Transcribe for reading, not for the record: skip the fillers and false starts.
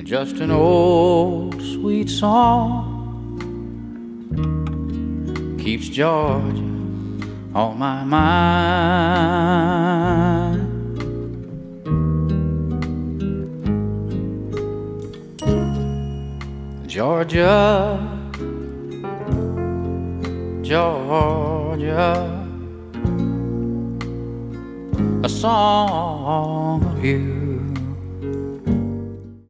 just an old sweet song keeps Georgia on my mind. Georgia, Georgia, a song of you.